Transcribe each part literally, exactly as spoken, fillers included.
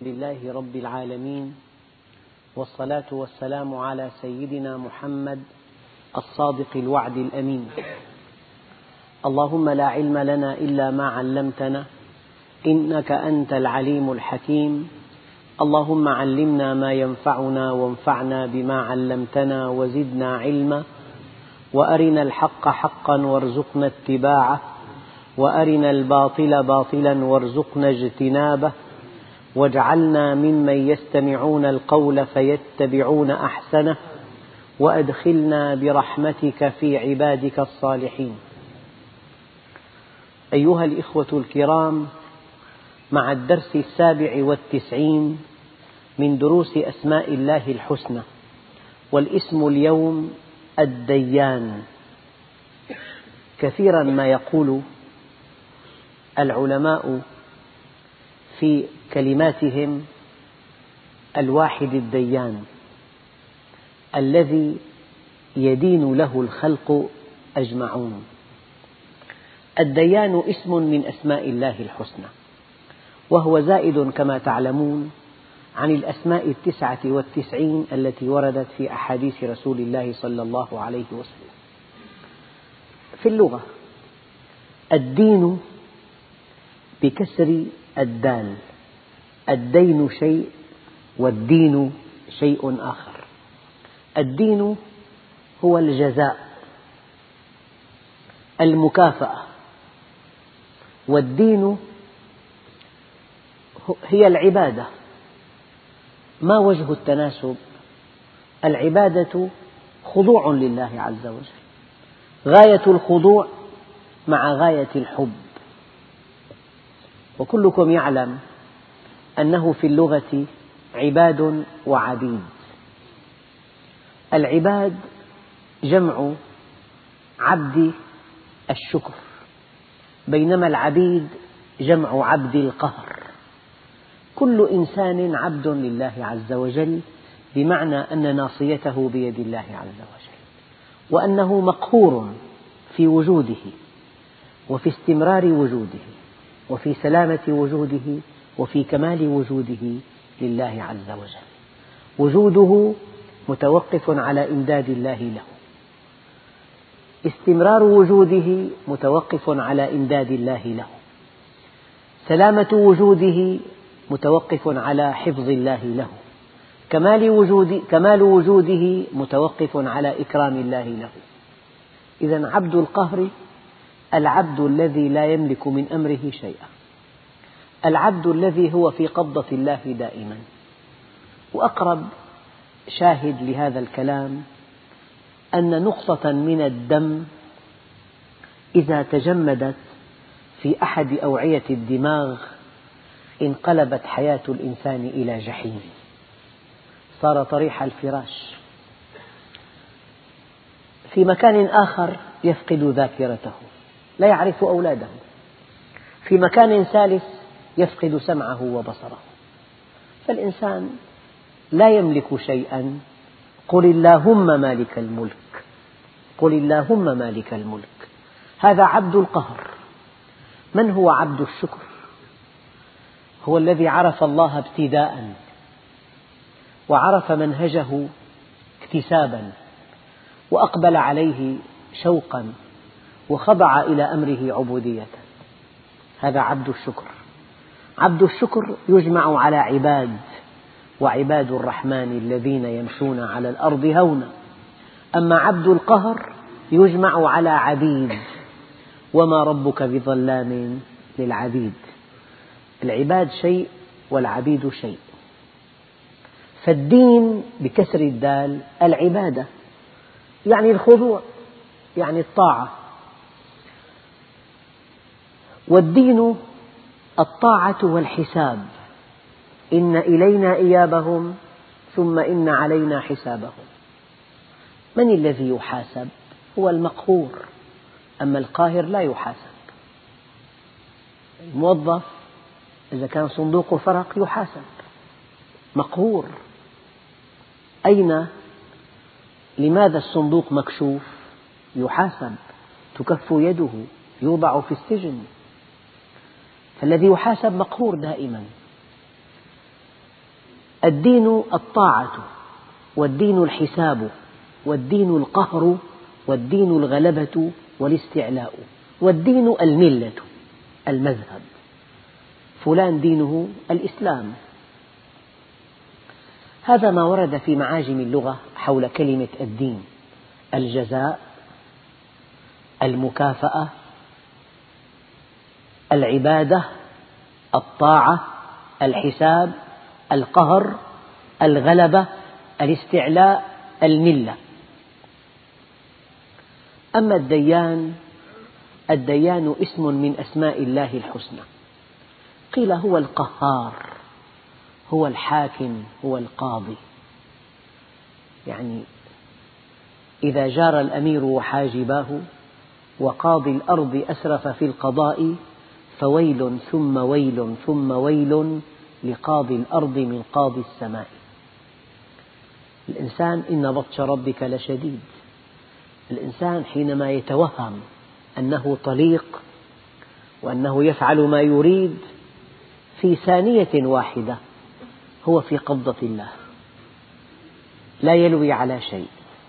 لله رب العالمين، والصلاة والسلام على سيدنا محمد الصادق الوعد الأمين. اللهم لا علم لنا إلا ما علمتنا إنك أنت العليم الحكيم. اللهم علمنا ما ينفعنا وانفعنا بما علمتنا وزدنا علما، وأرنا الحق حقا وارزقنا اتباعه، وأرنا الباطل باطلا وارزقنا اجتنابه، واجعلنا ممن يستمعون القول فيتبعون أحسنه، وأدخلنا برحمتك في عبادك الصالحين. أيها الإخوة الكرام، مع الدرس السابع والتسعين من دروس أسماء الله الحسنى، والاسم اليوم الديان. كثيرا ما يقول العلماء في كلماتهم الواحد الديان الذي يدين له الخلق أجمعون. الديان اسم من أسماء الله الحسنى، وهو زائد كما تعلمون عن الأسماء التسعة والتسعين التي وردت في أحاديث رسول الله صلى الله عليه وسلم. في اللغة الدين بكسر الدال، الدين شيء والدين شيء آخر. الدين هو الجزاء، المكافأة، والدين هي العبادة. ما وجه التناسب؟ العبادة خضوع لله عز وجل، غاية الخضوع مع غاية الحب. وكلكم يعلم أنه في اللغة عباد وعبيد. العباد جمع عبد الشكر، بينما العبيد جمع عبد القهر. كل إنسان عبد لله عز وجل، بمعنى أن ناصيته بيد الله عز وجل، وأنه مقهور في وجوده وفي استمرار وجوده وفي سلامة وجوده وفي كمال وجوده لله عز وجل. وجوده متوقف على إمداد الله له، استمرار وجوده متوقف على إمداد الله له، سلامة وجوده متوقف على حفظ الله له، كمال, وجود كمال وجوده متوقف على إكرام الله له. إذن عبد القهر العبد الذي لا يملك من أمره شيئا، العبد الذي هو في قبضة الله دائما. وأقرب شاهد لهذا الكلام أن نقطة من الدم إذا تجمدت في أحد أوعية الدماغ انقلبت حياة الإنسان إلى جحيم، صار طريح الفراش. في مكان آخر يفقد ذاكرته، لا يعرف أولاده. في مكان ثالث يفقد سمعه وبصره. فالإنسان لا يملك شيئا. قل اللهم مالك الملك، قل اللهم مالك الملك. هذا عبد القهر. من هو عبد الشكر؟ هو الذي عرف الله ابتداء، وعرف منهجه اكتسابا، وأقبل عليه شوقا، وخضع إلى أمره عبودية. هذا عبد الشكر. عبد الشكر يجمع على عباد، وعباد الرحمن الذين يمشون على الأرض هونا. أما عبد القهر يجمع على عبيد، وما ربك بظلام للعبيد. العباد شيء والعبيد شيء. فالدين بكسر الدال العبادة، يعني الخضوع، يعني الطاعة. والدين الطاعة والحساب. إن إلينا إيابهم ثم إن علينا حسابهم. من الذي يحاسب؟ هو المقهور، أما القاهر لا يحاسب. الموظف إذا كان صندوقه فرق يحاسب، مقهور. أين لماذا الصندوق مكشوف؟ يحاسب، تكف يده، يوضع في السجن. فالذي يحاسب مقهور دائما. الدين الطاعة، والدين الحساب، والدين القهر، والدين الغلبة والاستعلاء، والدين الملة المذهب. فلان دينه الإسلام. هذا ما ورد في معاجم اللغة حول كلمة الدين: الجزاء، المكافأة، العبادة، الطاعة، الحساب، القهر، الغلبة، الاستعلاء، الملة. أما الديان، الديان اسم من أسماء الله الحسنى. قيل هو القهار، هو الحاكم، هو القاضي. يعني إذا جار الأمير وحاجباه وقاضي الأرض أسرف في القضاء، فويل ثم ويل ثم ويل لقاضي الأرض من قاضي السماء. الإنسان إن بطش ربك لشديد. الإنسان حينما يتوهم أنه طليق وأنه يفعل ما يريد، في ثانية واحدة هو في قبضة الله، لا يلوي على شيء.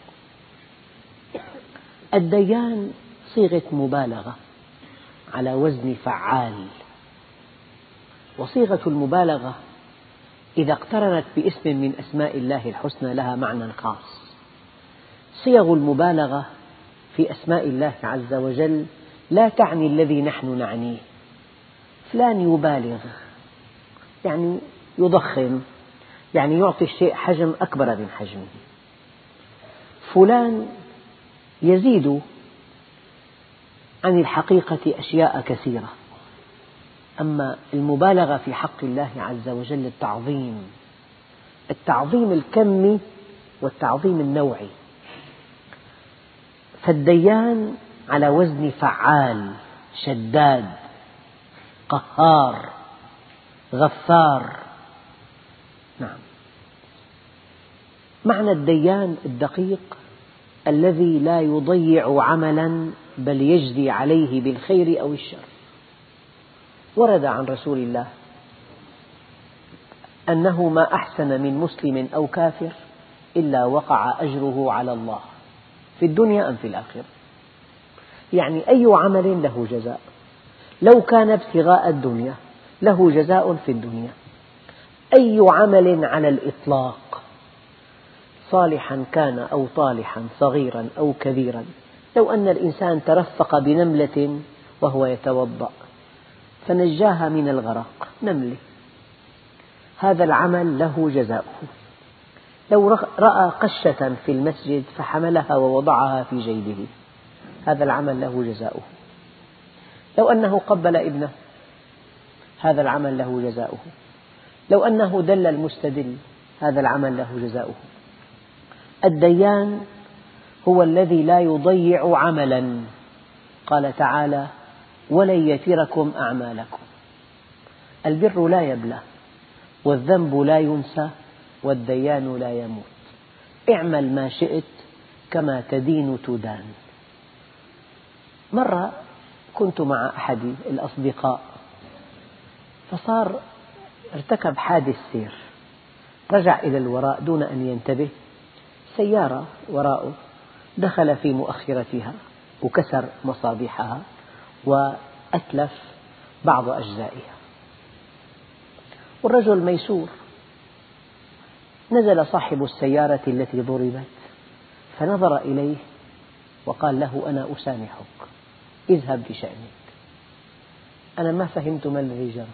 الديان صيغة مبالغة على وزن فعال، وصيغة المبالغة إذا اقترنت باسم من أسماء الله الحسنى لها معنى خاص. صيغ المبالغة في أسماء الله عز وجل لا تعني الذي نحن نعنيه. فلان يبالغ يعني يضخم، يعني يعطي الشيء حجم أكبر من حجمه. فلان يزيد عن الحقيقة أشياء كثيرة. أما المبالغة في حق الله عز وجل التعظيم، التعظيم الكمي والتعظيم النوعي. فالديان على وزن فعال، شداد، قهار، غفار. نعم. معنى الديان الدقيق الذي لا يضيع عملا بل يجزي عليه بالخير أو الشر. ورد عن رسول الله أنه ما أحسن من مسلم أو كافر إلا وقع أجره على الله في الدنيا أم في الآخرة. يعني أي عمل له جزاء، لو كان ابتغاء الدنيا له جزاء في الدنيا. أي عمل على الإطلاق، صالحا كان أو طالحا، صغيرا أو كبيرا، لو أن الإنسان ترفق بنملة وهو يتوضأ فنجاها من الغرق، نملة، هذا العمل له جزاؤه. لو رأى قشة في المسجد فحملها ووضعها في جيبه، هذا العمل له جزاؤه. لو أنه قبل ابنه، هذا العمل له جزاؤه. لو أنه دل المستدل، هذا العمل له جزاؤه. الديان هو الذي لا يضيع عملا. قال تعالى: ولن يتركم أعمالكم. البر لا يبلى، والذنب لا ينسى، والديان لا يموت. اعمل ما شئت كما تدين تدان. مرة كنت مع أحد الأصدقاء، فصار ارتكب حادث سير، رجع إلى الوراء دون أن ينتبه، سيارة وراءه دخل في مؤخرتها وكسر مصابيحها وأتلف بعض أجزائها، والرجل ميسور. نزل صاحب السيارة التي ضربت فنظر إليه وقال له: أنا أسامحك، اذهب بشأنك. أنا ما فهمت ما الذي جرى.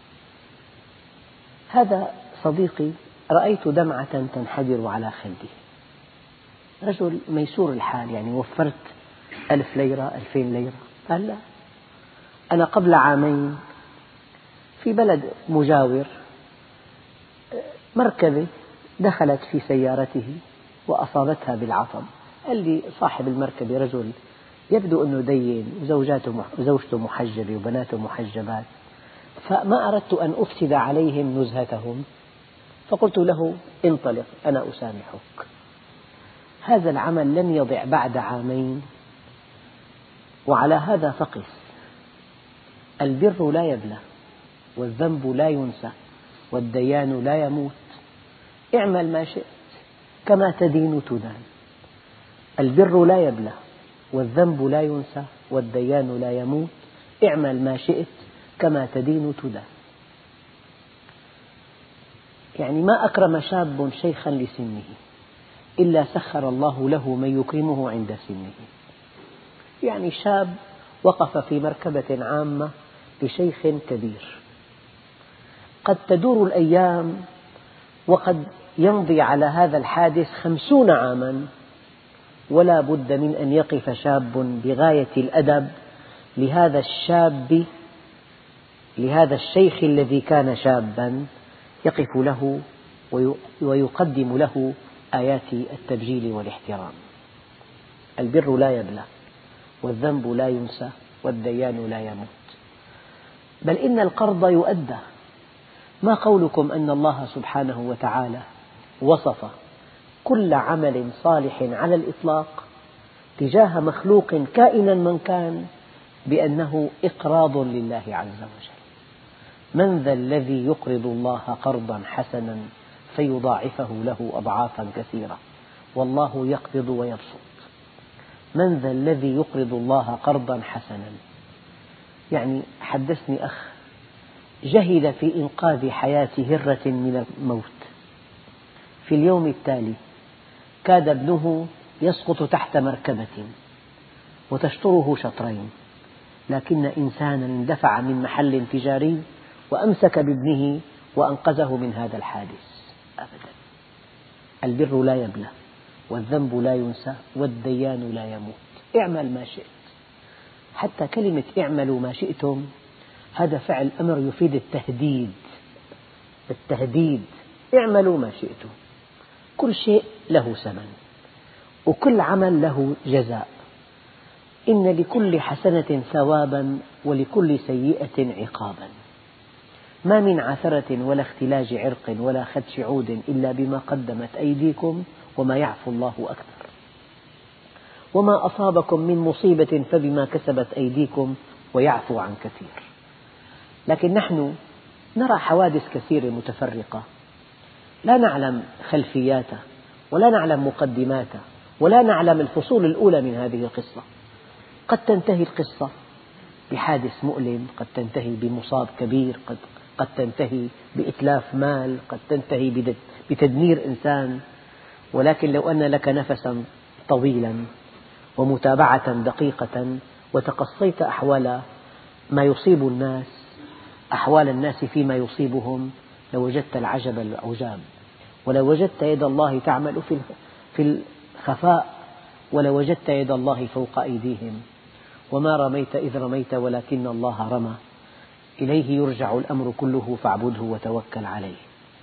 هذا صديقي رأيت دمعة تنحدر على خده، رجل ميسور الحال، يعني وفرت ألف ليرة ألفين ليرة. قال: لا، أنا قبل عامين في بلد مجاور مركبة دخلت في سيارته وأصابتها بالعطب. قال لي صاحب المركبة رجل يبدو أنه دين، وزوجته محجبة وبناته محجبات، فما أردت أن أفسد عليهم نزهتهم، فقلت له: انطلق، أنا أسامحك. هذا العمل لم يضع بعد عامين، وعلى هذا فقس. البر لا يبلى، والذنب لا ينسى، والديان لا يموت. اعمل ما شئت كما تدين تدان. البر لا يبلى والذنب لا ينسى والديان لا يموت. اعمل ما شئت كما تدين تدان. يعني ما أكرم شاب شيخا لسنه إلا سخر الله له من يكرمه عند سنه. يعني شاب وقف في مركبة عامة لشيخ كبير، قد تدور الأيام وقد يمضي على هذا الحادث خمسون عاما، ولا بد من أن يقف شاب بغاية الأدب لهذا الشاب لهذا الشيخ الذي كان شابا، يقف له ويقدم له آيات التبجيل والاحترام. البر لا يبلى والذنب لا ينسى والديان لا يموت. بل إن القرض يؤدى. ما قولكم أن الله سبحانه وتعالى وصف كل عمل صالح على الإطلاق تجاه مخلوق كائنا من كان بأنه إقراض لله عز وجل. من ذا الذي يقرض الله قرضا حسنا فيضاعفه له أضعافا كثيرة والله يقبض ويبسط. من ذا الذي يقرض الله قرضا حسنا. يعني حدثني أخ جهد في إنقاذ حياة هرة من الموت، في اليوم التالي كاد ابنه يسقط تحت مركبة وتشطره شطرين، لكن إنسانا اندفع من محل تجاري وأمسك بابنه وأنقذه من هذا الحادث. أبدا. البر لا يبلى والذنب لا ينسى والديان لا يموت. اعمل ما شئت. حتى كلمة اعملوا ما شئتم هذا فعل أمر يفيد التهديد. التهديد اعملوا ما شئتم. كل شيء له ثمن وكل عمل له جزاء. إن لكل حسنة ثوابا ولكل سيئة عقابا. ما من عثرة ولا اختلاج عرق ولا خدش عود إلا بما قدمت أيديكم وما يعفو الله أكثر. وما أصابكم من مصيبة فبما كسبت أيديكم ويعفو عن كثير. لكن نحن نرى حوادث كثيرة متفرقة لا نعلم خلفياتها ولا نعلم مقدماتها ولا نعلم الفصول الأولى من هذه القصة. قد تنتهي القصة بحادث مؤلم، قد تنتهي بمصاب كبير، قد, قد تنتهي بإتلاف مال، قد تنتهي بتدمير إنسان. ولكن لو أن لك نفسا طويلا ومتابعة دقيقة وتقصيت أحوال ما يصيب الناس، أحوال الناس فيما يصيبهم، لوجدت العجب العجاب. ولوجدت يد الله تعمل في الخفاء ولوجدت يد الله فوق أيديهم. وما رميت إذ رميت ولكن الله رمى. إليه يرجع الأمر كله فاعبده وتوكل عليه.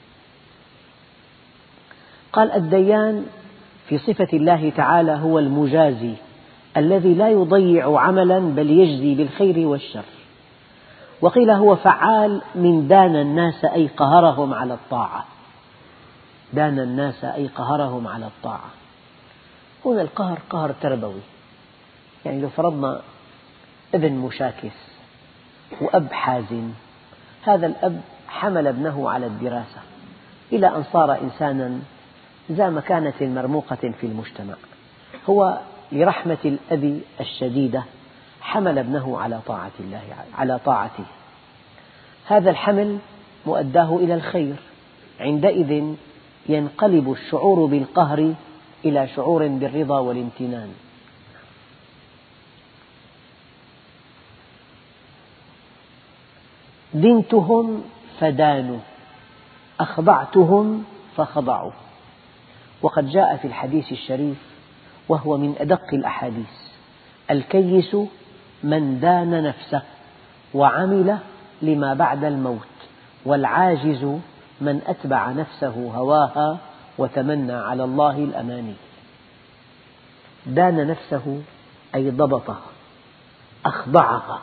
قال الديان في صفة الله تعالى هو المجازي الذي لا يضيع عملا بل يجزي بالخير والشر. وقيل هو فعال من دان الناس أي قهرهم على الطاعة. دان الناس أي قهرهم على الطاعة. هنا القهر قهر تربوي. يعني لو فرضنا ابن مشاكس وأب حازم، هذا الأب حمل ابنه على الدراسة إلى أن صار إنسانا ذا مكانة مرموقة في المجتمع. هو لرحمة الأب الشديدة حمل ابنه على طاعة الله على طاعته. هذا الحمل مؤداه إلى الخير. عندئذ ينقلب الشعور بالقهر إلى شعور بالرضا والامتنان. دنتهم فدانوا أخضعتهم فخضعوا. وقد جاء في الحديث الشريف وهو من أدق الأحاديث: الكيس من دان نفسه وعمل لما بعد الموت، والعاجز من أتبع نفسه هواها وتمنى على الله الأماني. دان نفسه أي ضبطها، أخضعها،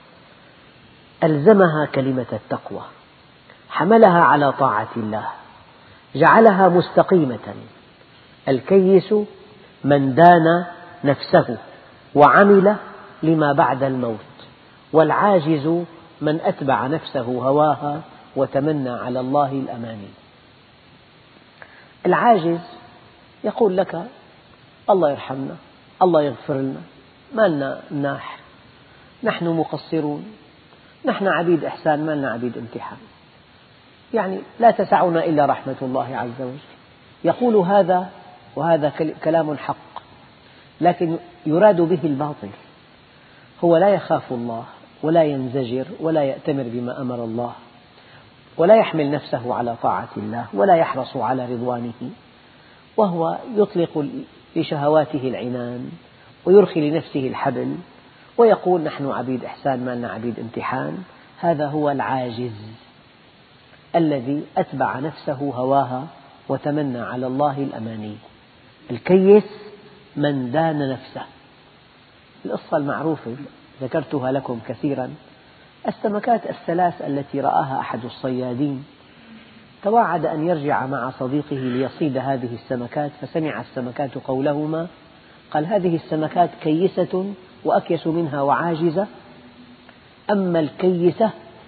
ألزمها كلمة التقوى، حملها على طاعة الله، جعلها مستقيمة. الكيس من دان نفسه وعمل لما بعد الموت، والعاجز من أتبع نفسه هواها وتمنى على الله الأماني. العاجز يقول لك الله يرحمنا، الله يغفر لنا، ما لنا مناح، نحن مقصرون، نحن عبيد إحسان، ما لنا عبيد امتحان، يعني لا تسعنا إلا رحمة الله عز وجل. يقول هذا، وهذا كلام حق، لكن يراد به الباطل. هو لا يخاف الله ولا ينزجر ولا يأتمر بما أمر الله، ولا يحمل نفسه على طاعة الله، ولا يحرص على رضوانه، وهو يطلق لشهواته العنان ويرخي لنفسه الحبل ويقول نحن عبيد إحسان، ما لنا عبيد امتحان. هذا هو العاجز الذي أتبع نفسه هواها وتمنى على الله الأماني. الكيس من دان نفسه. القصة المعروفة ذكرتها لكم كثيرا، السمكات الثلاث التي رآها أحد الصيادين، توعد أن يرجع مع صديقه ليصيد هذه السمكات، فسمع السمكات قولهما، قال هذه السمكات كيسة وأكيس منها وعاجزة، أما الكيسة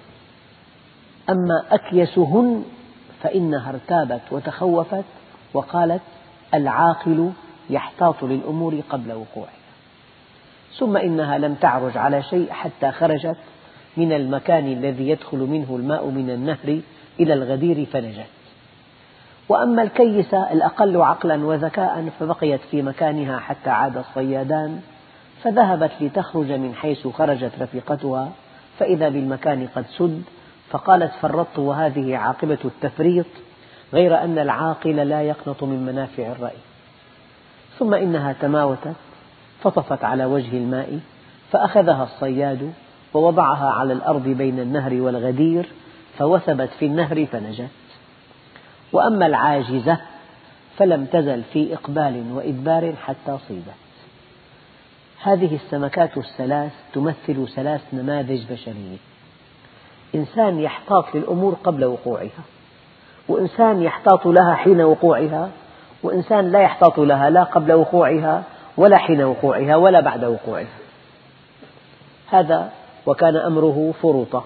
أما أكيسهن فإنها ارتابت وتخوفت وقالت العاقل يحتاط للأمور قبل وقوعها، ثم إنها لم تعرج على شيء حتى خرجت من المكان الذي يدخل منه الماء من النهر إلى الغدير فنجت. وأما الكيسة الأقل عقلا وذكاء فبقيت في مكانها حتى عاد الصيادان، فذهبت لتخرج من حيث خرجت رفيقتها فإذا بالمكان قد سد، فقالت فرطت وهذه عاقبة التفريط، غير أن العاقل لا يقنط من منافع الرأي. ثم إنها تماوتت فطفت على وجه الماء، فأخذها الصياد ووضعها على الأرض بين النهر والغدير، فوثبت في النهر فنجت. وأما العاجزة فلم تزل في إقبال وإدبار حتى صيدت. هذه السمكات الثلاث تمثل ثلاث نماذج بشرية: إنسان يحتاط للأمور قبل وقوعها، وإنسان يحتاط لها حين وقوعها، وإنسان لا يحتاط لها لا قبل وقوعها ولا حين وقوعها ولا بعد وقوعها. هذا وكان أمره فرطة.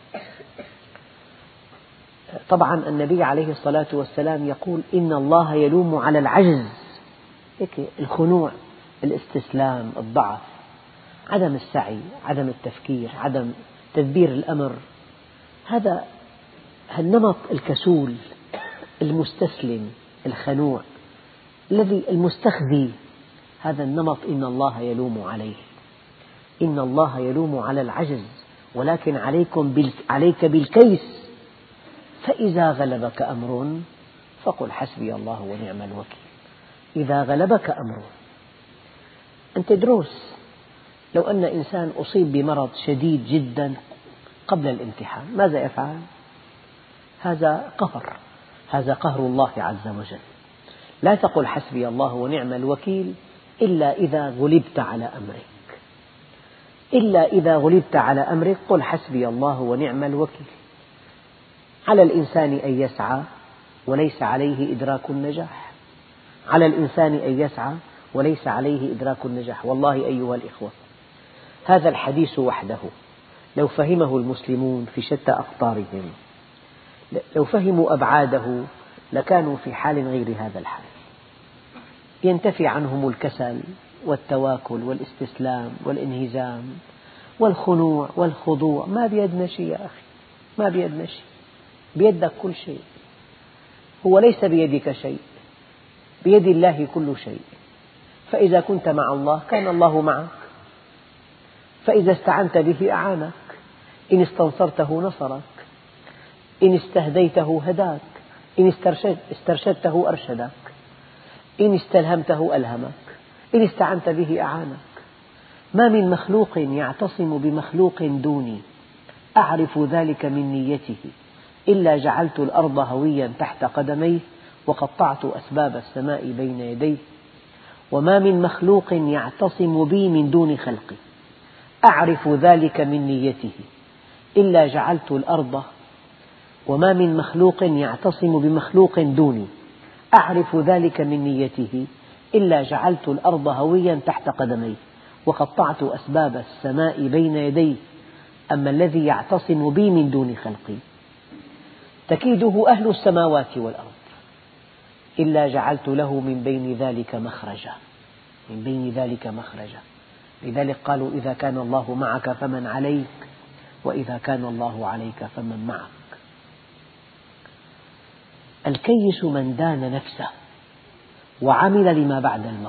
طبعا النبي عليه الصلاة والسلام يقول إن الله يلوم على العجز، الخنوع، الاستسلام، الضعف، عدم السعي، عدم التفكير، عدم تدبير الأمر. هذا النمط الكسول المستسلم الخنوع الذي المستخذي، هذا النمط إن الله يلوم عليه. إن الله يلوم على العجز، ولكن عليكم عليك بالكيس، فإذا غلبك أمر فقل حسبي الله ونعم الوكيل. إذا غلبك أمر، أنت دروس. لو أن إنسان أصيب بمرض شديد جدا قبل الامتحان ماذا يفعل؟ هذا قهر، هذا قهر الله عز وجل. لا تقل حسبي الله ونعم الوكيل إلا إذا غلبت على أمرك، إلا إذا غلبت على أمرك قل حسبي الله ونعم الوكيل. على الإنسان أن يسعى وليس عليه إدراك النجاح، على الإنسان أن يسعى وليس عليه إدراك النجاح. والله أيها الإخوة، هذا الحديث وحده لو فهمه المسلمون في شتى أقطارهم، لو فهموا أبعاده لكانوا في حال غير هذا الحال. ينتفي عنهم الكسل والتواكل والاستسلام والانهزام والخنوع والخضوع. ما بيدنا شيء يا أخي، ما بيدنا شيء، بيدك كل شيء. هو ليس بيدك شيء، بيد الله كل شيء. فإذا كنت مع الله كان الله معك، فإذا استعنت به أعانك، إن استنصرته نصرك، إن استهديته هداك، إن استرشدته أرشدك، إن استلهمته ألهمك، إن استعنت به أعانك. ما من مخلوق يعتصم بمخلوق دوني أعرف ذلك من نيته إلا جعلت الأرض هويا تحت قدميه وقطعت أسباب السماء بين يديه. وما من مخلوق يعتصم بي من دون خلقي أعرف ذلك من نيته إلا جعلت الأرض وما من مخلوق يعتصم بمخلوق دوني أعرف ذلك من نيته إلا جعلت الأرض هويا تحت قدميه وقطعت أسباب السماء بين يديه. أما الذي يعتصم بي من دون خلقي تكيده أهل السماوات والأرض إلا جعلت له من بين ذلك مخرجا من بين ذلك مخرجا. لذلك قالوا إذا كان الله معك فمن عليك، وإذا كان الله عليك فمن معك. الكيس من دان نفسه وعمل لما بعد الموت.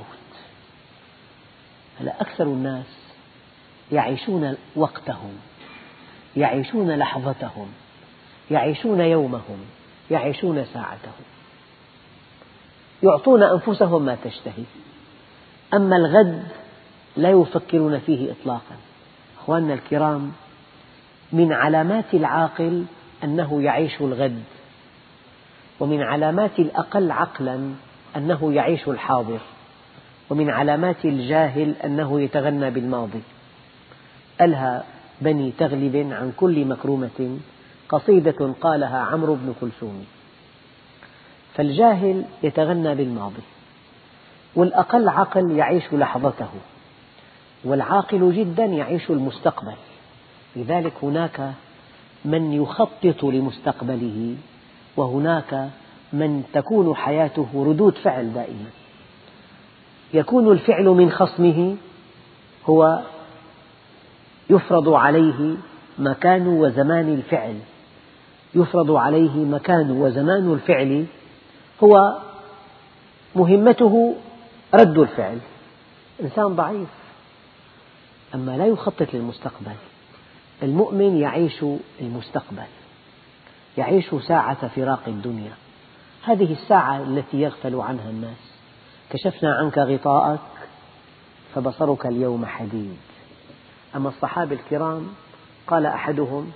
هلأ أكثر الناس يعيشون وقتهم، يعيشون لحظتهم، يعيشون يومهم، يعيشون ساعتهم، يعطون أنفسهم ما تشتهي، أما الغد لا يفكرون فيه إطلاقا. أخواننا الكرام، من علامات العاقل أنه يعيش الغد، ومن علامات الأقل عقلا أنه يعيش الحاضر، ومن علامات الجاهل أنه يتغنى بالماضي. ألهى بني تغلب عن كل مكرمة قصيدة قالها عمرو بن كلثوم. فالجاهل يتغنى بالماضي، والأقل عقل يعيش لحظته، والعاقل جدا يعيش المستقبل. لذلك هناك من يخطط لمستقبله، وهناك من تكون حياته ردود فعل دائما. يكون الفعل من خصمه هو يفرض عليه مكان وزمان الفعل، يفرض عليه مكان وزمان الفعل، هو مهمته رد الفعل. إنسان ضعيف، أما لا يخطط للمستقبل. المؤمن يعيش المستقبل، يعيش ساعة فراق الدنيا، هذه الساعة التي يغفل عنها الناس. كشفنا عنك غطاءك فبصرك اليوم حديد. أما الصحابة الكرام قال أحدهم: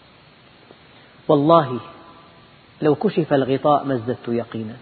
والله لو كشف الغطاء ما ازددت يقينا.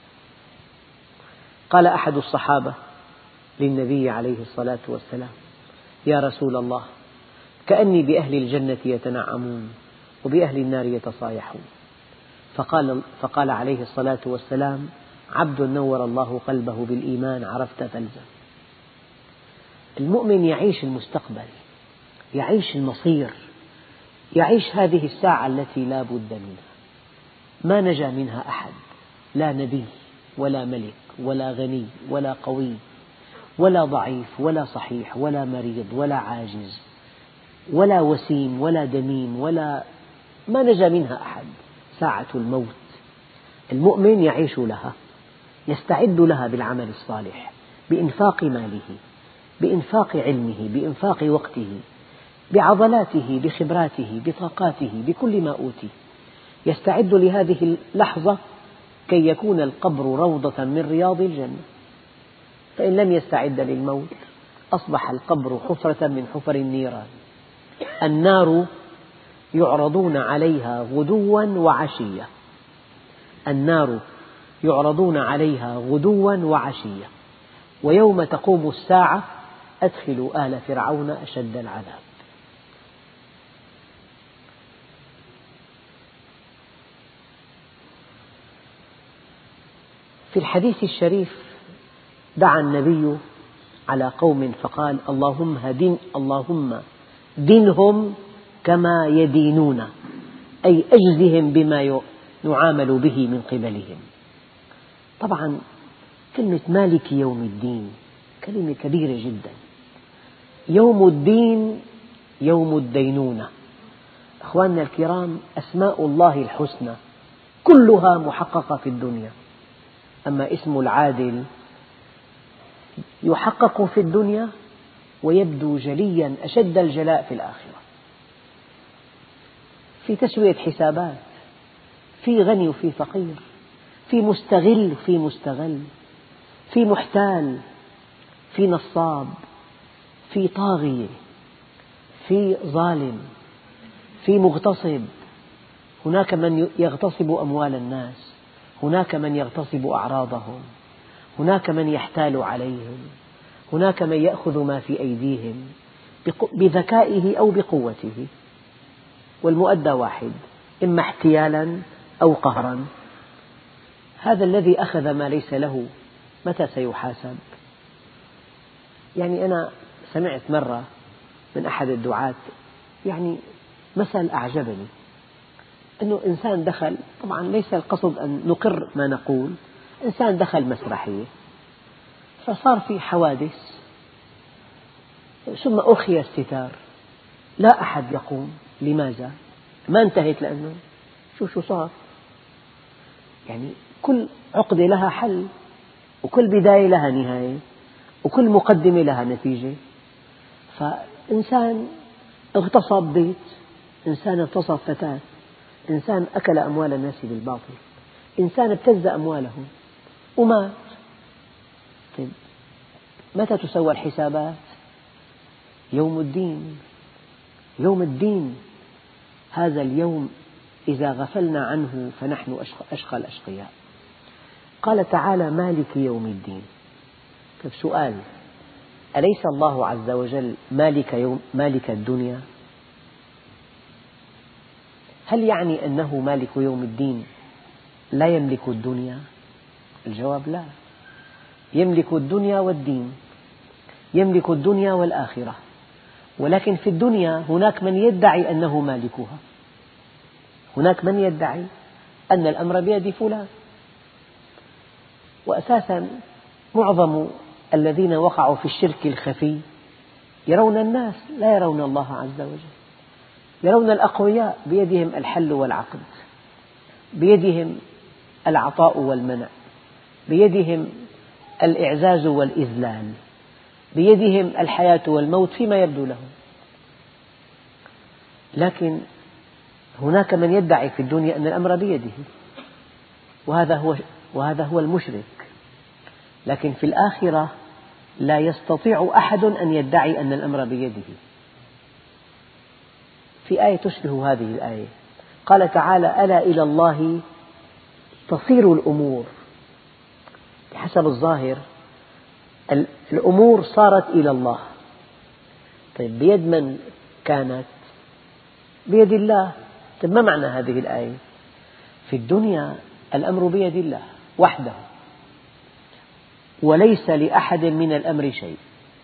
قال أحد الصحابة للنبي عليه الصلاة والسلام: يا رسول الله، كأني بأهل الجنة يتنعمون وبأهل النار يتصايحون. فقال, فقال عليه الصلاة والسلام: عبد نور الله قلبه بالإيمان عرفت فلزم. المؤمن يعيش المستقبل، يعيش المصير، يعيش هذه الساعة التي لا بد منها، ما نجا منها أحد، لا نبي ولا ملك ولا غني ولا قوي ولا ضعيف ولا صحيح ولا مريض ولا عاجز ولا وسيم ولا دميم، ولا ما نجا منها أحد. ساعة الموت المؤمن يعيش لها، يستعد لها بالعمل الصالح، بإنفاق ماله، بإنفاق علمه، بإنفاق وقته، بعضلاته، بخبراته، بطاقاته، بكل ما أوتي. يستعد لهذه اللحظة كي يكون القبر روضة من رياض الجنة. فإن لم يستعد للموت أصبح القبر حفرة من حفر النيران. النار يعرضون عليها غدوا وعشيا، النار يعرضون عليها غدوا وعشيا، ويوم تقوم الساعة أدخلوا آل فرعون أشد العذاب. في الحديث الشريف دعا النبي على قوم فقال: اللهم هدن اللهم دنهم كما يدينون، أي أجزهم بما نعامل به من قبلهم. طبعا كلمة مالك يوم الدين كلمة كبيرة جدا. يوم الدين يوم الدينونة. أخواننا الكرام، أسماء الله الحسنى كلها محققة في الدنيا، أما اسم العادل يحقق في الدنيا ويبدو جليا أشد الجلاء في الآخرة. في تسوية حسابات، في غني وفي فقير، في مستغل وفي مستغل، في محتال، في نصاب، في طاغية، في ظالم، في مغتصب. هناك من يغتصب أموال الناس، هناك من يغتصب أعراضهم، هناك من يحتال عليهم، هناك من يأخذ ما في أيديهم بذكائه أو بقوته، والمؤدى واحد: إما احتيالا أو قهرا. هذا الذي أخذ ما ليس له متى سيحاسب؟ يعني أنا سمعت مرة من أحد الدعاة يعني مثل أعجبني، أنه إنسان دخل، طبعا ليس القصد أن نقر ما نقول، إنسان دخل مسرحية فصار في حوادث، ثم أخي الستار، لا أحد يقوم. لماذا؟ ما انتهت، لأنه شو شو صار. يعني كل عقدة لها حل، وكل بداية لها نهاية، وكل مقدمة لها نتيجة. فإنسان اغتصب بيت، إنسان اغتصب فتاة، إنسان أكل أموال الناس بالباطل، إنسان ابتز أموالهم ومات. طيب متى تسوى الحسابات؟ يوم الدين. يوم الدين هذا اليوم إذا غفلنا عنه فنحن أشقى الأشقياء. قال تعالى: مالك يوم الدين. طيب سؤال: أليس الله عز وجل مالك, يوم مالك الدنيا؟ هل يعني أنه مالك يوم الدين لا يملك الدنيا؟ الجواب لا، يملك الدنيا والدين، يملك الدنيا والآخرة، ولكن في الدنيا هناك من يدعي أنه مالكها، هناك من يدعي أن الأمر بيد فلان. وأساسا معظم الذين وقعوا في الشرك الخفي يرون الناس، لا يرون الله عز وجل. يرون الأقوياء بيدهم الحل والعقد، بيدهم العطاء والمنع، بيدهم الإعزاز والإذلال، بيدهم الحياة والموت فيما يبدو لهم. لكن هناك من يدعي في الدنيا أن الأمر بيده، وهذا هو وهذا هو المشرك. لكن في الآخرة لا يستطيع أحد أن يدعي أن الأمر بيده. في آية تشبه هذه الآية، قال تعالى: ألا إلى الله تصير الأمور. بحسب الظاهر الأمور صارت إلى الله. طيب بيد من كانت؟ بيد الله. طيب ما معنى هذه الآية؟ في الدنيا الأمر بيد الله وحده، وليس لأحد من الأمر شيء،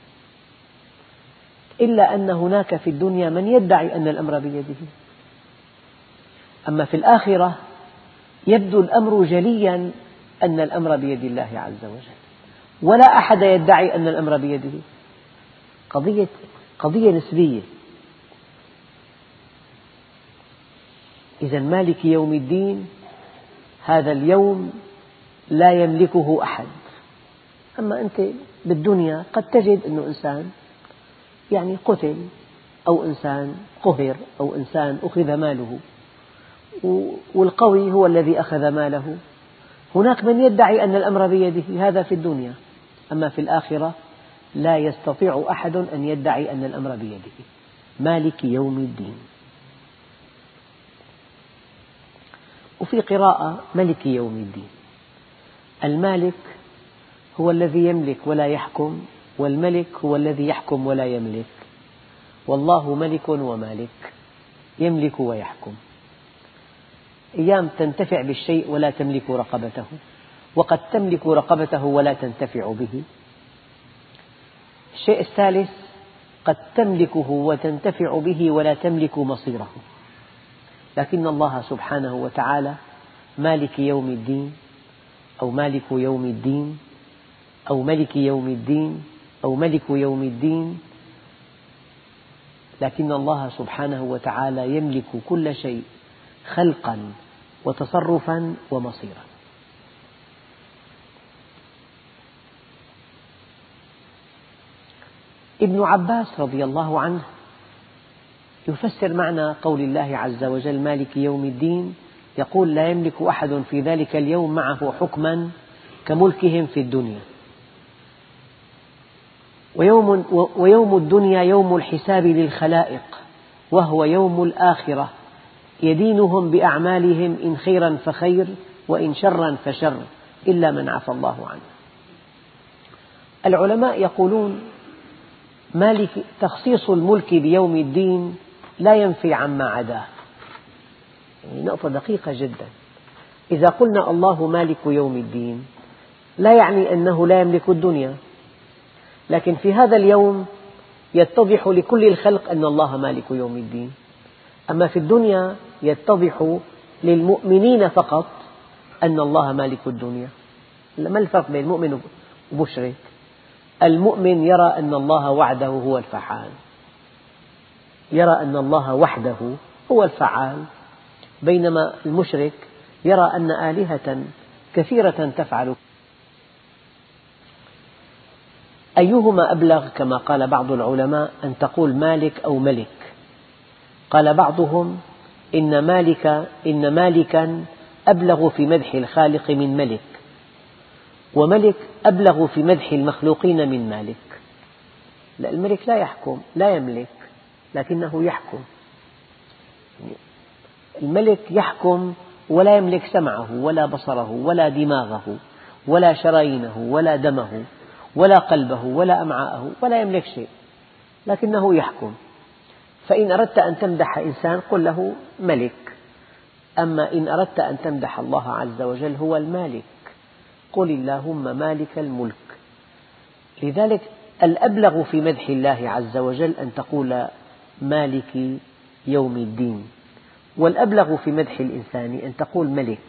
إلا أن هناك في الدنيا من يدعي أن الأمر بيده. أما في الآخرة يبدو الأمر جليا أن الأمر بيد الله عز وجل، ولا أحد يدعي أن الأمر بيده. قضية قضية نسبية. إذا مالك يوم الدين هذا اليوم لا يملكه أحد. أما أنت بالدنيا قد تجد أن إنسان يعني قتل، أو إنسان قهر، أو إنسان أخذ ماله، والقوي هو الذي أخذ ماله. هناك من يدعي أن الأمر بيده، هذا في الدنيا. أما في الآخرة لا يستطيع أحد أن يدعي أن الأمر بيده. مالك يوم الدين. وفي قراءة ملك يوم الدين. المالك هو الذي يملك ولا يحكم، والملك هو الذي يحكم ولا يملك. والله ملك ومالك، يملك ويحكم. أيام تنتفع بالشيء ولا تملك رقبته، وقد تملك رقبته ولا تنتفع به. الشيء الثالث قد تملكه وتنتفع به ولا تملك مصيره. لكن الله سبحانه وتعالى مالك يوم الدين، أو مالك يوم الدين، أو ملك يوم الدين، أو ملك يوم الدين. لكن الله سبحانه وتعالى يملك كل شيء خلقا وتصرفا ومصيرا. ابن عباس رضي الله عنه يفسر معنى قول الله عز وجل مالك يوم الدين، يقول: لا يملك أحد في ذلك اليوم معه حكما كملكهم في الدنيا. ويوم, ويوم الدنيا يوم الحساب للخلائق، وهو يوم الآخرة، يدينهم بأعمالهم إن خيرا فخير وإن شرا فشر، إلا من عفى الله عنه. العلماء يقولون مالك تخصيص الملك بيوم الدين لا ينفي عما عداه. يعني نقطة دقيقة جدا. إذا قلنا الله مالك يوم الدين لا يعني أنه لا يملك الدنيا، لكن في هذا اليوم يتضح لكل الخلق أن الله مالك يوم الدين. أما في الدنيا يتضح للمؤمنين فقط أن الله مالك الدنيا. ما الفرق بين المؤمن ومشرك؟ المؤمن يرى أن الله وحده هو الفعال، يرى أن الله وحده هو الفعال، بينما المشرك يرى أن آلهة كثيرة تفعل. أيهما أبلغ كما قال بعض العلماء أن تقول مالك أو ملك؟ قال بعضهم إن مالك إن مالكا أبلغ في مدح الخالق من ملك، وملك أبلغ في مدح المخلوقين من مالك. لا، الملك لا يحكم، لا يملك، لكنه يحكم. الملك يحكم ولا يملك سمعه ولا بصره ولا دماغه ولا شرايينه ولا دمه ولا قلبه ولا أمعاءه، ولا يملك شيء، لكنه يحكم. فإن أردت أن تمدح إنسان قل له ملك، أما إن أردت أن تمدح الله عز وجل هو المالك، قل اللهم مالك الملك. لذلك الأبلغ في مدح الله عز وجل أن تقول مالك يوم الدين، والأبلغ في مدح الإنسان أن تقول ملك.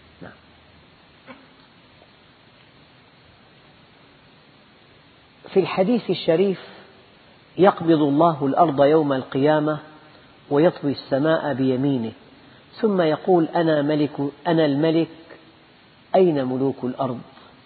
في الحديث الشريف يقبض الله الأرض يوم القيامة ويطوي السماء بيمينه ثم يقول أنا ملك أنا الملك أين ملوك الأرض؟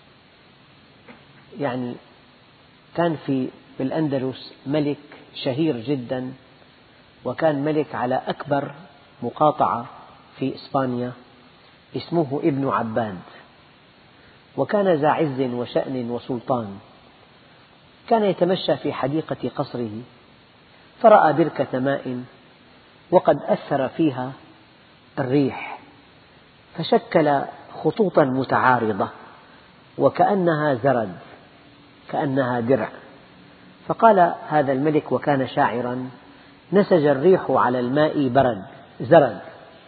يعني كان في الأندلس ملك شهير جدا، وكان ملك على أكبر مقاطعة في إسبانيا اسمه ابن عباد، وكان ذا عز وشأن وسلطان. كان يتمشى في حديقة قصره فرأى بركة ماء وقد أثر فيها الريح، فشكل خطوطا متعارضة وكأنها زرد، كأنها درع. فقال هذا الملك وكان شاعرا: نسج الريح على الماء برد زرد،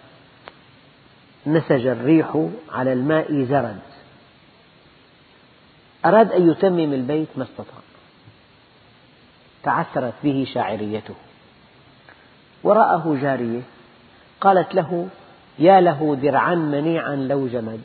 نسج الريح على الماء زرد. أراد أن يتمم البيت ما استطاع، تعثرت به شاعريته. وراءه جارية قالت له: يا له درعا منيعا لو جمد،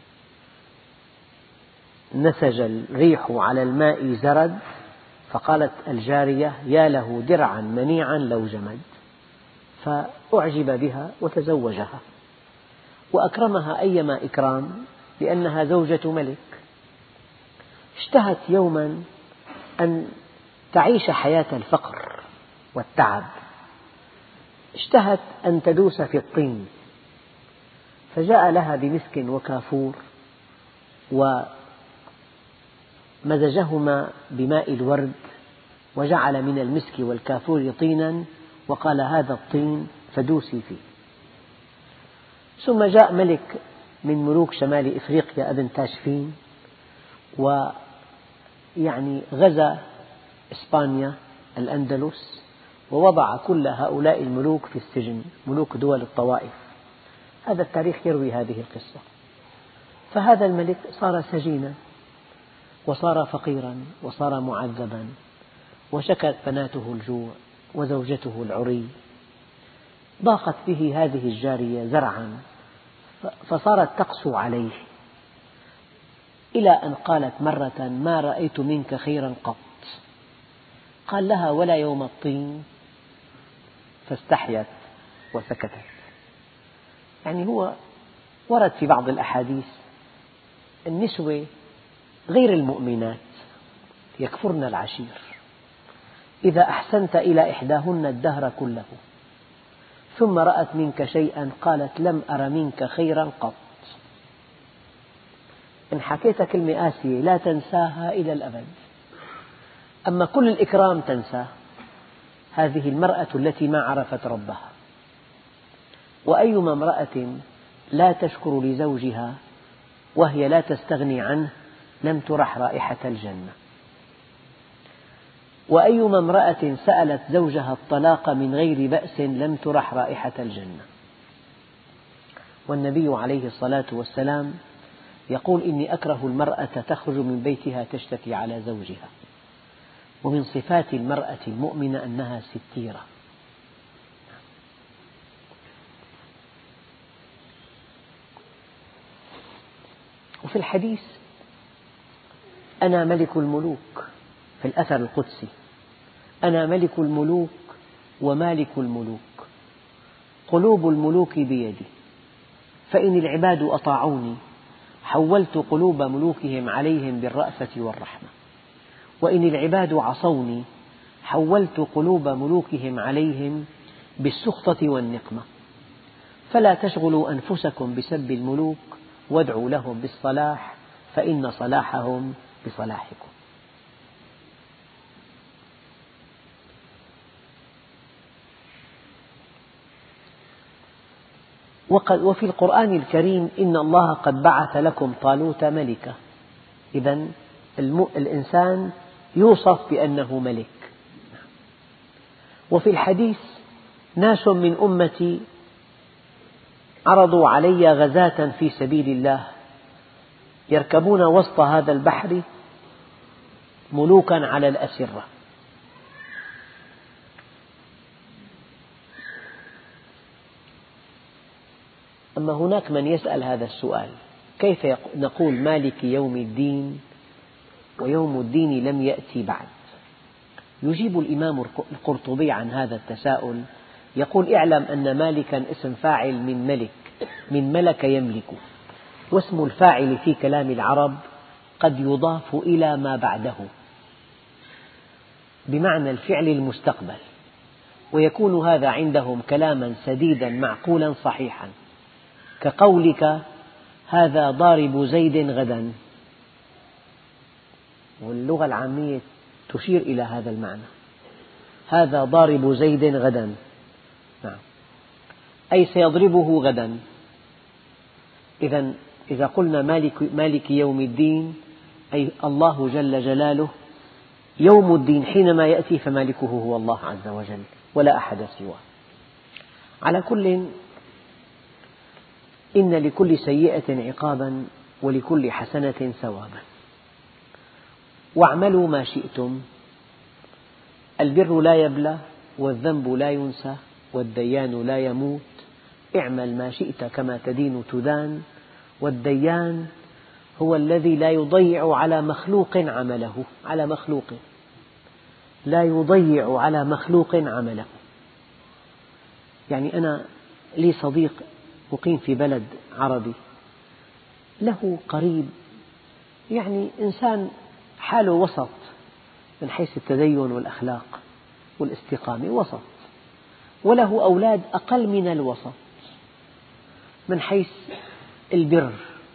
نسج الريح على الماء زرد. فقالت الجارية: يا له درعا منيعا لو جمد. فأعجب بها وتزوجها، وأكرمها أيما إكرام لأنها زوجة ملك. اشتهت يوما أن تعيش حياة الفقر والتعب، اشتهت أن تدوس في الطين، فجاء لها بمسك وكافور ومزجهما بماء الورد وجعل من المسك والكافور طينا وقال: هذا الطين فدوسي فيه. ثم جاء ملك من ملوك شمال إفريقيا ابن تاشفين، ويعني غزا إسبانيا الأندلس ووضع كل هؤلاء الملوك في السجن، ملوك دول الطوائف. هذا التاريخ يروي هذه القصة. فهذا الملك صار سجينا وصار فقيرا وصار معذبا، وشكت بناته الجوع وزوجته العري. ضاقت به هذه الجارية زرعا فصارت تقسو عليه، إلى أن قالت مرة: ما رأيت منك خيرا قط. قال لها: ولا يوم الطين؟ فاستحيت وسكتت. يعني هو ورد في بعض الأحاديث النسوة غير المؤمنات يكفرن العشير، إذا أحسنت إلى إحداهن الدهر كله ثم رأت منك شيئا قالت: لم أر منك خيرا قط. إن حكيت كلمة قاسية لا تنساها إلى الأبد، أما كل الإكرام تنساه. هذه المرأة التي ما عرفت ربها. وأيما امرأة لا تشكر لزوجها وهي لا تستغني عنه لم ترح رائحة الجنة. وأيما امرأة سألت زوجها الطلاق من غير بأس لم ترح رائحة الجنة. والنبي عليه الصلاة والسلام يقول: إني أكره المرأة تخرج من بيتها تشتكي على زوجها. ومن صفات المرأة المؤمنة أنها ستيرة. وفي الحديث أنا ملك الملوك في الأثر القدسي، أنا ملك الملوك ومالك الملوك، قلوب الملوك بيدي، فإن العباد أطاعوني حولت قلوب ملوكهم عليهم بالرأفة والرحمة، وإن العباد عصوني حولت قلوب ملوكهم عليهم بالسخطة والنقمة، فلا تشغلوا أنفسكم بسب الملوك وادعوا لهم بالصلاح فإن صلاحهم بصلاحكم. وفي القرآن الكريم إن الله قد بعث لكم طالوت ملكا، إذن الإنسان يوصف بأنه ملك. وفي الحديث ناس من أمتي عرضوا علي غزاة في سبيل الله يركبون وسط هذا البحر ملوكا على الأسرة. أما هناك من يسأل هذا السؤال: كيف نقول مالك يوم الدين ويوم الدين لم يأتي بعد؟ يجيب الإمام القرطبي عن هذا التساؤل يقول: اعلم أن مالكا اسم فاعل من ملك، من ملك يملك، واسم الفاعل في كلام العرب قد يضاف إلى ما بعده بمعنى الفعل المستقبل، ويكون هذا عندهم كلاما سديدا معقولا صحيحا، كقولك هذا ضارب زيد غدا، واللغة العامية تشير إلى هذا المعنى، هذا ضارب زيد غدا، نعم، أي سيضربه غدا. إذن إذا قلنا مالك, مالك يوم الدين أي الله جل جلاله يوم الدين حينما يأتي فمالكه هو الله عز وجل ولا أحد سواه. على كل، إن لكل سيئة عقابا ولكل حسنة ثوابا، واعملوا ما شئتم، البر لا يبلى والذنب لا ينسى والديان لا يموت، اعمل ما شئت كما تدين تدان، والديان هو الذي لا يضيع على مخلوق عمله، على مخلوق لا يضيع على مخلوق عمله. يعني أنا لي صديق مقيم في بلد عربي له قريب، يعني إنسان حاله وسط من حيث التدين والأخلاق والاستقامة، وسط، وله أولاد أقل من الوسط من حيث البر.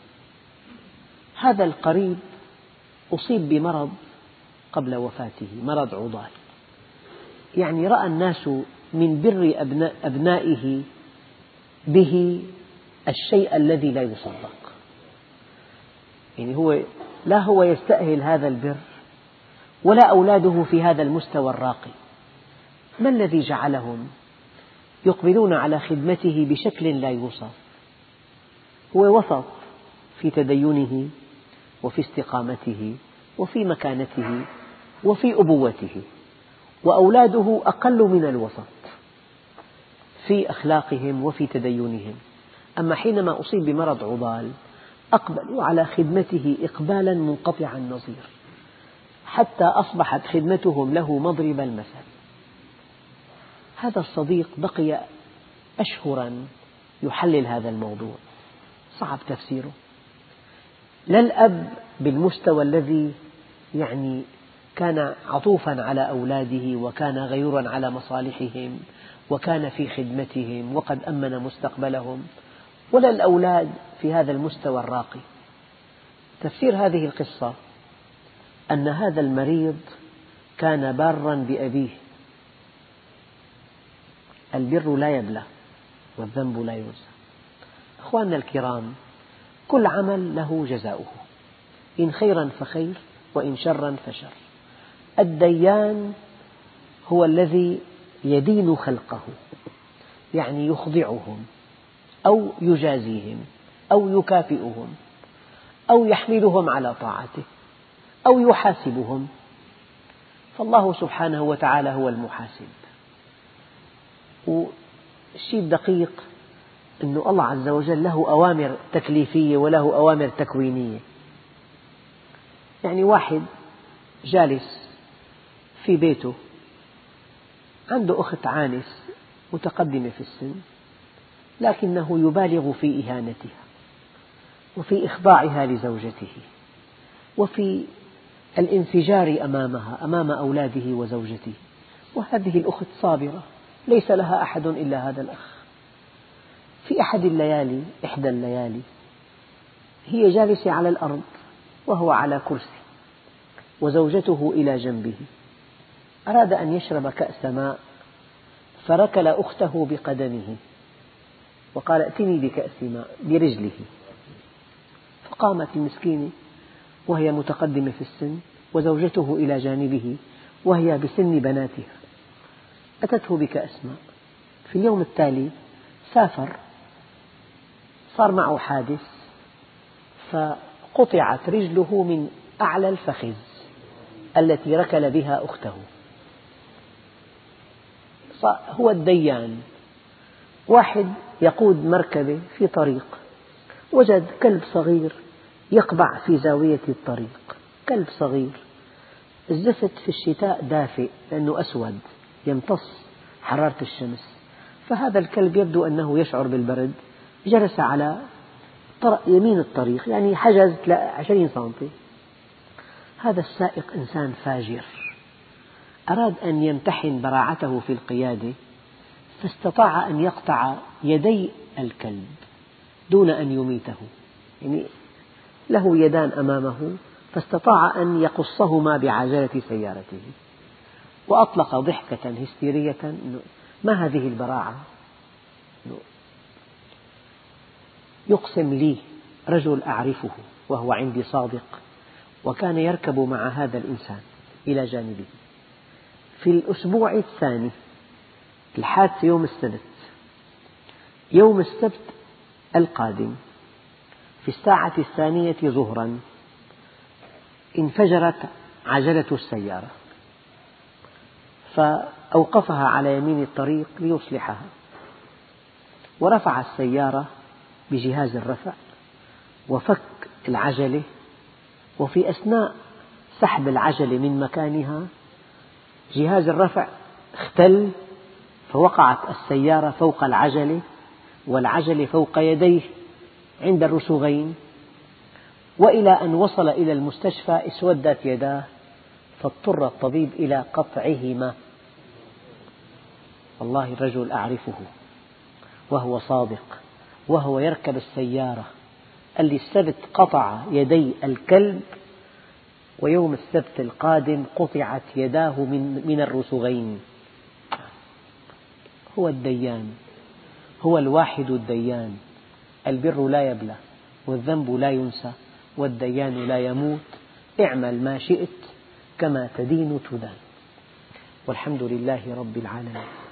هذا القريب أصيب بمرض قبل وفاته، مرض عضال، يعني رأى الناس من بر أبنائه به الشيء الذي لا يصدق، يعني هو لا هو يستأهل هذا البر ولا أولاده في هذا المستوى الراقي. ما الذي جعلهم يقبلون على خدمته بشكل لا يوصف؟ هو وسط في تدينه وفي استقامته وفي مكانته وفي أبوته، وأولاده أقل من الوسط في أخلاقهم وفي تدينهم. أما حينما أصيب بمرض عضال أقبلوا على خدمته إقبالا منقطع النظير، حتى أصبحت خدمتهم له مضرب المثل. هذا الصديق بقي أشهرا يحلل هذا الموضوع، صعب تفسيره. لا الأب بالمستوى الذي يعني كان عطوفا على أولاده وكان غيورا على مصالحهم وكان في خدمتهم وقد أمن مستقبلهم، ولا الأولاد في هذا المستوى الراقي. تفسير هذه القصة أن هذا المريض كان بارا بأبيه، البر لا يبلى والذنب لا ينسى. أخواننا الكرام، كل عمل له جزاؤه، إن خيرا فخير وإن شرا فشر. الديان هو الذي يدين خلقه، يعني يخضعهم أو يجازيهم أو يكافئهم أو يحملهم على طاعته أو يحاسبهم، فالله سبحانه وتعالى هو المحاسب. والشيء الدقيق أن الله عز وجل له أوامر تكليفية وله أوامر تكوينية. يعني واحد جالس في بيته عنده أخت عانس متقدمة في السن، لكنه يبالغ في إهانتها وفي إخضاعها لزوجته وفي الانفجار أمامها أمام أولاده وزوجته، وهذه الأخت صابرة ليس لها أحد إلا هذا الأخ. في أحد الليالي إحدى الليالي هي جالسة على الأرض وهو على كرسي وزوجته إلى جنبه، أراد أن يشرب كأس ماء فركل أخته بقدمه وقال ائتني بكأس ماء برجله، فقامت المسكينة وهي متقدمة في السن وزوجته إلى جانبه وهي بسن بناتها، أتته بكأس ماء. في اليوم التالي سافر، صار معه حادث فقطعت رجله من أعلى الفخذ التي ركل بها أخته. هو الديان. واحد يقود مركبة في طريق، وجد كلب صغير يقبع في زاوية الطريق، كلب صغير. الزفت في الشتاء دافئ لأنه أسود يمتص حرارة الشمس، فهذا الكلب يبدو أنه يشعر بالبرد، جلس على يمين الطريق يعني حجز عشرين سنتي. هذا السائق إنسان فاجر، أراد أن يمتحن براعته في القيادة، فاستطاع أن يقطع يدي الكلب دون أن يميته، يعني له يدان أمامه فاستطاع أن يقصهما بعجلة سيارته، وأطلق ضحكة هستيرية. ما هذه البراعة؟ يقسم لي رجل أعرفه وهو عندي صادق، وكان يركب مع هذا الإنسان إلى جانبه في الأسبوع الثاني. الحادثة يوم السبت، يوم السبت القادم في الساعة الثانية ظهرا انفجرت عجلة السيارة، فأوقفها على يمين الطريق ليصلحها، ورفع السيارة بجهاز الرفع وفك العجلة، وفي أثناء سحب العجلة من مكانها جهاز الرفع اختل، فوقعت السيارة فوق العجلة والعجلة فوق يديه عند الرسغين، وإلى أن وصل إلى المستشفى اسودت يداه، فاضطر الطبيب إلى قطعهما. والله الرجل أعرفه وهو صادق وهو يركب السيارة، قال لي السبت قطع يدي الكلب، ويوم السبت القادم قطعت يداه من, من الرسغين. هو الديان، هو الواحد الديان. البر لا يبلى والذنب لا ينسى والديان لا يموت، اعمل ما شئت كما تدين تدان. والحمد لله رب العالمين.